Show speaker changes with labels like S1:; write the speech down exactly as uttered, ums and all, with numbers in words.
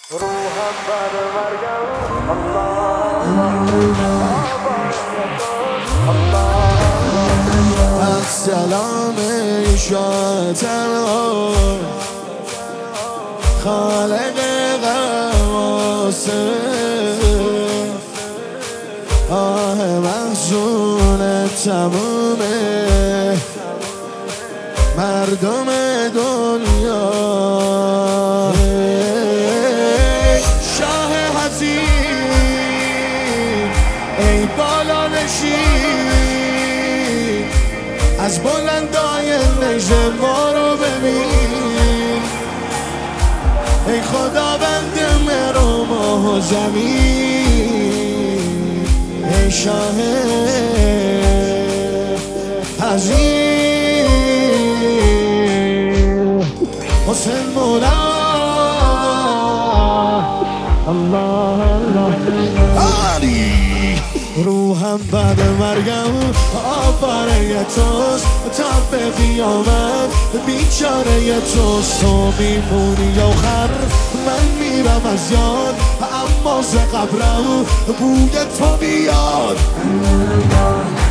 S1: روحم بر مرگم الله الله
S2: السلام شاتر خالق غواسه آه محزون تموم مردم دنیا شاه حزین ای بالا نشین از بلندای نجم ما رو ببین ای خداوند مهر و ماه و زمین ای شاه حزین حسین مولا الله الله علی روحم بعد مرگم آفره توست تا به قیامت بیچاره توست تو میمونی آخر من میرم از یاد اما ز قبرم بوی تو بیاد